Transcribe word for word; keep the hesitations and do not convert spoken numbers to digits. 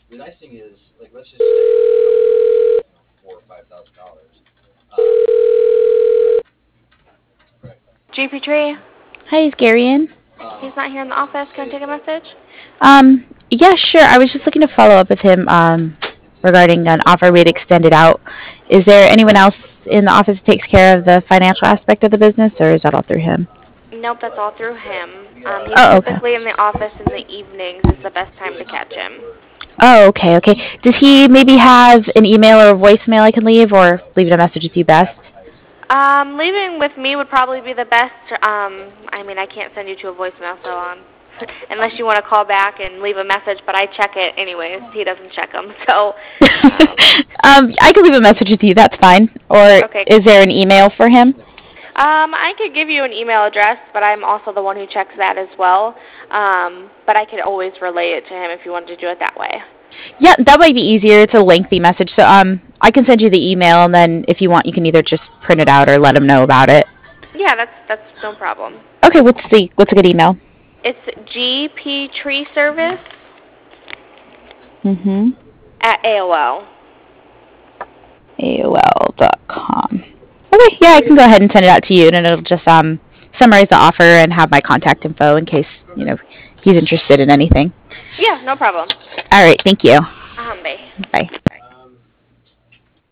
the nice thing is, like, let's just say you know, four or five thousand dollars. Um, right. G P Tree, Hi, is Gary in? he's not here in the office. Can I take a message? Um, yeah, sure. I was just looking to follow up with him um, regarding an offer we'd extended out. Is there anyone else in the office that takes care of the financial aspect of the business, or is that all through him? Nope, that's all through him. Um, he's Oh, okay. typically in the office in the evenings. Is the best time to catch him. Oh, okay, okay. Does he maybe have an email or a voicemail I can leave, or leave a message with you best? Um, leaving with me would probably be the best. Um, I mean, I can't send you to a voicemail so on, unless you want to call back and leave a message. But I check it anyways. He doesn't check them, so um, um, I can leave a message with you. That's fine. Or okay. is there an email for him? Um, I could give you an email address, but I'm also the one who checks that as well. Um, but I could always relay it to him if you wanted to do it that way. Yeah, that might be easier. It's a lengthy message, so um, I can send you the email, and then if you want, you can either just print it out or let him know about it. Yeah, that's that's no problem. Okay, what's the what's a good email? It's G P Tree Service Mm-hmm. at A O L. A O L dot com. Okay, yeah, I can go ahead and send it out to you, and it'll just um summarize the offer and have my contact info in case you know he's interested in anything. Yeah, no problem. All right, thank you. Um, bye. Bye.